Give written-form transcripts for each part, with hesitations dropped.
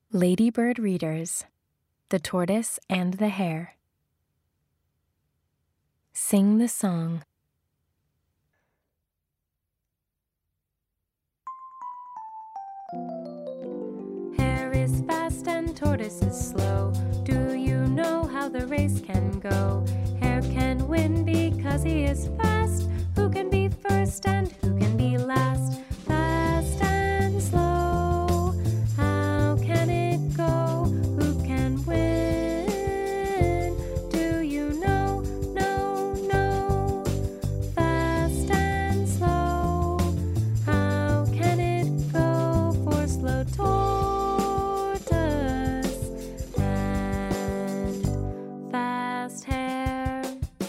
Ladybird Readers, The Tortoise and the Hare. Sing the song. Hare is fast and tortoise is slow. Do you know how the race can go? Hare can win because he is fast. Who can be first and who can be last? Fast and slow, how can it go? Who can win? Do you know? No, no. Fast and slow, how can it go? For slow tortoise and fast hare.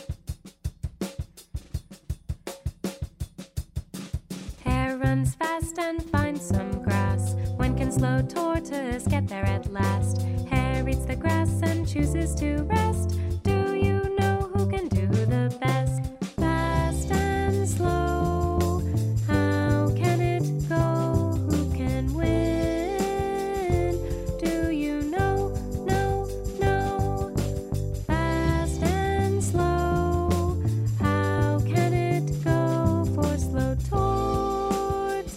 Hare runs fast and finds some grass. When can slow tortoise get there at last? Hare eats the grass and chooses to rest. Do you know who can do the best? Fast and slow, how can it go? Who can win? Do you know? No, no. Fast and slow, how can it go? For slow tortoise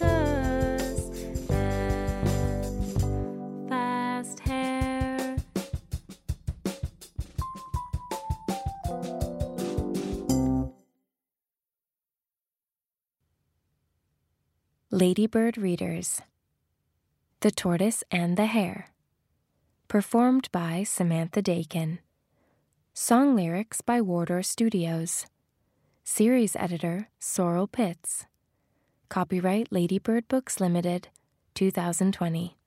and fast hare. Ladybird Readers, The Tortoise and the Hare. Performed by Samantha Dakin. Song lyrics by Wardour Studios. Series editor Sorrel Pitts. Copyright Ladybird Books Limited, 2020.